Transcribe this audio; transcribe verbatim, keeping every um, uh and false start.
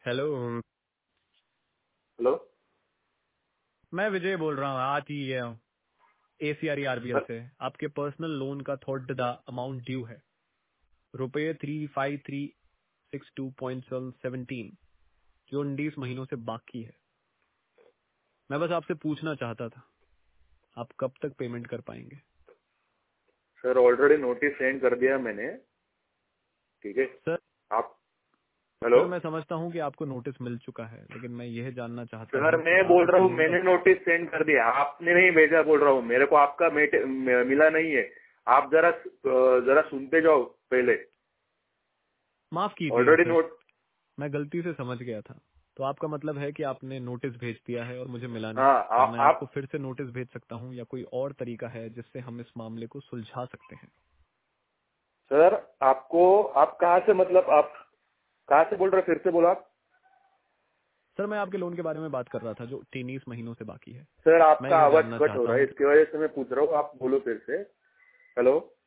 Hello. Hello. मैं विजय बोल रहा हूँ आज ही एसीआर आरबीएल सर से। आपके पर्सनल लोन का थर्ड द अमाउंट ड्यू है रुपये three five three six two point seventeen जो उन्नीस महीनों से बाकी है। मैं बस आपसे पूछना चाहता था आप कब तक पेमेंट कर पाएंगे। सर ऑलरेडी नोटिस सेंड कर दिया मैंने। ठीक है। सर आप हेलो। सर मैं समझता हूँ कि आपको नोटिस मिल चुका है, लेकिन मैं यह जानना चाहता सर हूँ कि मैं आप बोल इस रहा हूँ लोन का मैंने नोटिस सेंड कर दिया, आपने नहीं भेजा। बोल रहा हूँ मेरे को आपका मेट, म- मिला नहीं है। आप जरा जरा सुनते जाओ पहले। माफ कीजिए ऑलरेडी सर, नोट मैं गलती से समझ गया था। तो आपका मतलब है कि आपने नोटिस भेज दिया है और मुझे मिला नहीं। हाँ आ, क्या मैं आपको आप फिर से नोटिस भेज सकता हूँ या कोई और तरीका है जिससे हम इस मामले को सुलझा सकते हैं। सर आपको आप कहाँ से मतलब आप कहाँ से बोल रहे, फिर से बोलो आप। सर मैं आपके लोन के बारे में बात कर रहा था जो उन्नीस महीनों से बाकी है। सर मैं आपका यह आवाज जानना कट हो चाहता रहा है, हूँ कि इसकी वजह से मैं पूछ रहा हूँ। आप बोलो फिर से। हेलो।